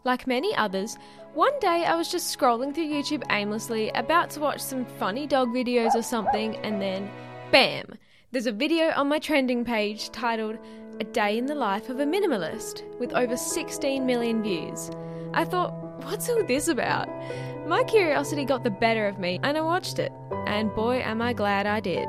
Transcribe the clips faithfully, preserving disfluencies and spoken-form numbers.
Like many others, one day I was just scrolling through YouTube aimlessly, about to watch some funny dog videos or something, and then, bam! There's a video on my trending page titled A Day in the Life of a Minimalist, with over sixteen million views. I thought, what's all this about? My curiosity got the better of me, and I watched it, and boy am I glad I did.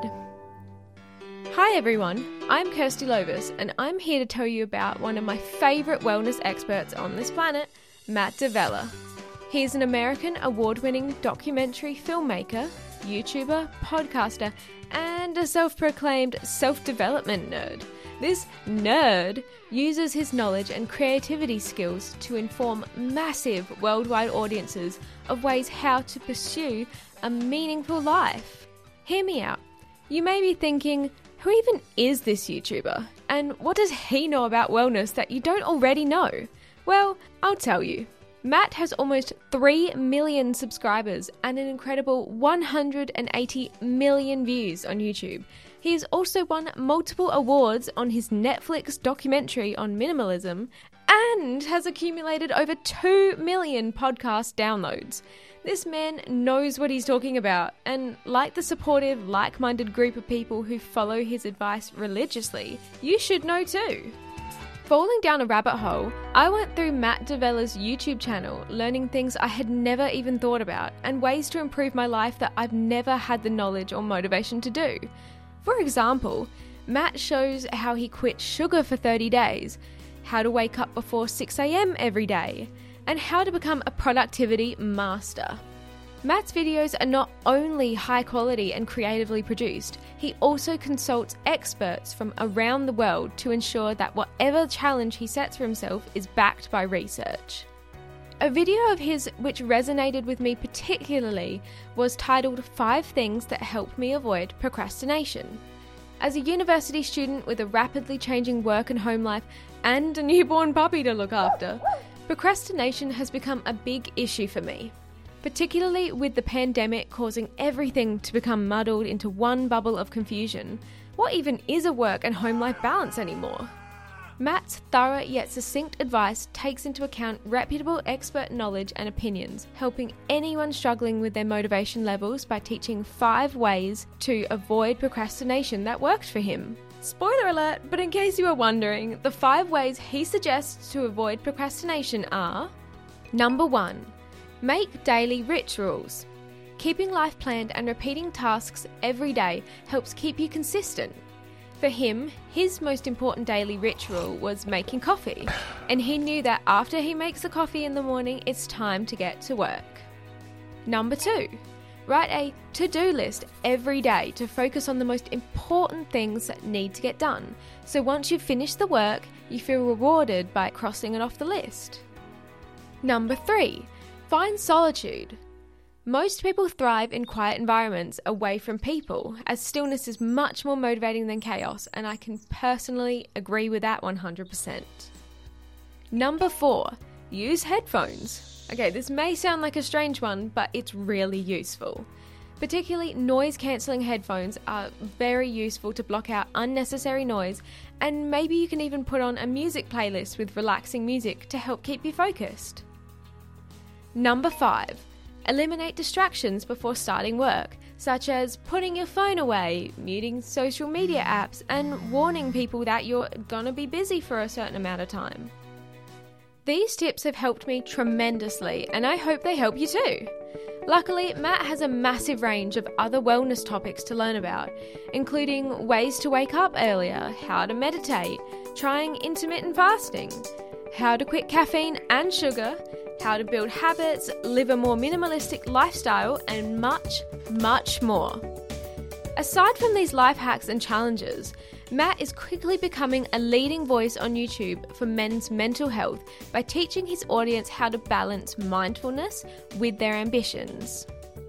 Hi everyone, I'm Kirsty Lovis, and I'm here to tell you about one of my favourite wellness experts on this planet, Matt D'Avella. He is an American award-winning documentary filmmaker, YouTuber, podcaster, and a self-proclaimed self-development nerd. This nerd uses his knowledge and creativity skills to inform massive worldwide audiences of ways how to pursue a meaningful life. Hear me out. You may be thinking, who even is this YouTuber? And what does he know about wellness that you don't already know? Well, I'll tell you. Matt has almost three million subscribers and an incredible one hundred eighty million views on YouTube. He has also won multiple awards on his Netflix documentary on minimalism and has accumulated over two million podcast downloads. This man knows what he's talking about, and like the supportive, like-minded group of people who follow his advice religiously, you should know too. Falling down a rabbit hole, I went through Matt D'Avella's YouTube channel, learning things I had never even thought about, and ways to improve my life that I've never had the knowledge or motivation to do. For example, Matt shows how he quit sugar for thirty days, how to wake up before six a.m. every day, and how to become a productivity master. Matt's videos are not only high quality and creatively produced, he also consults experts from around the world to ensure that whatever challenge he sets for himself is backed by research. A video of his which resonated with me particularly was titled Five Things That Helped Me Avoid Procrastination. As a university student with a rapidly changing work and home life and a newborn puppy to look after, procrastination has become a big issue for me, particularly with the pandemic causing everything to become muddled into one bubble of confusion. What even is a work and home life balance anymore? Matt's thorough yet succinct advice takes into account reputable expert knowledge and opinions, helping anyone struggling with their motivation levels by teaching five ways to avoid procrastination that worked for him. Spoiler alert, but in case you were wondering, the five ways he suggests to avoid procrastination are: Number one, make daily rituals. Keeping life planned and repeating tasks every day helps keep you consistent. For him, his most important daily ritual was making coffee, and he knew that after he makes the coffee in the morning, it's time to get to work. Number two, write a to-do list every day to focus on the most important things that need to get done. So once you've finished the work, you feel rewarded by crossing it off the list. Number three, find solitude. Most people thrive in quiet environments away from people, as stillness is much more motivating than chaos, and I can personally agree with that one hundred percent. Number four, use headphones. Okay, this may sound like a strange one, but it's really useful. Particularly noise-cancelling headphones are very useful to block out unnecessary noise, and maybe you can even put on a music playlist with relaxing music to help keep you focused. Number five, eliminate distractions before starting work, such as putting your phone away, muting social media apps, and warning people that you're gonna be busy for a certain amount of time. These tips have helped me tremendously, and I hope they help you too. Luckily, Matt has a massive range of other wellness topics to learn about, including ways to wake up earlier, how to meditate, trying intermittent fasting, how to quit caffeine and sugar, how to build habits, live a more minimalistic lifestyle, and much, much more. Aside from these life hacks and challenges, Matt is quickly becoming a leading voice on YouTube for men's mental health by teaching his audience how to balance mindfulness with their ambitions.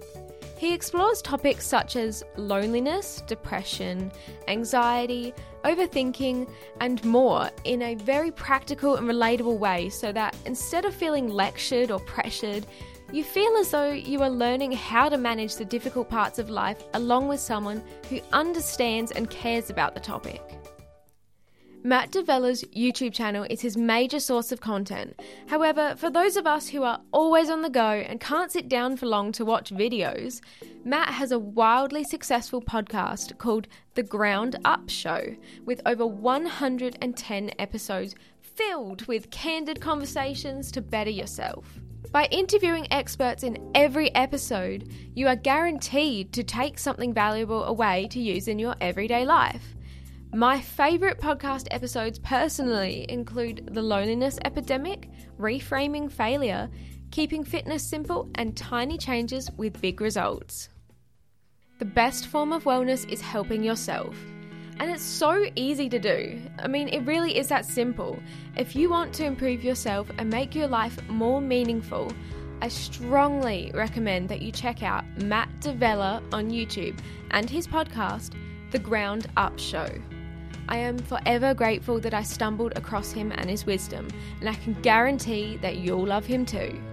He explores topics such as loneliness, depression, anxiety, overthinking, and more in a very practical and relatable way, so that instead of feeling lectured or pressured, you feel as though you are learning how to manage the difficult parts of life along with someone who understands and cares about the topic. Matt D'Avella's YouTube channel is his major source of content. However, for those of us who are always on the go and can't sit down for long to watch videos, Matt has a wildly successful podcast called The Ground Up Show, with over one hundred ten episodes filled with candid conversations to better yourself. By interviewing experts in every episode, you are guaranteed to take something valuable away to use in your everyday life. My favourite podcast episodes personally include The Loneliness Epidemic, Reframing Failure, Keeping Fitness Simple, and Tiny Changes with Big Results. The best form of wellness is helping yourself. And it's so easy to do. I mean, it really is that simple. If you want to improve yourself and make your life more meaningful, I strongly recommend that you check out Matt D'Avella on YouTube and his podcast, The Ground Up Show. I am forever grateful that I stumbled across him and his wisdom, and I can guarantee that you'll love him too.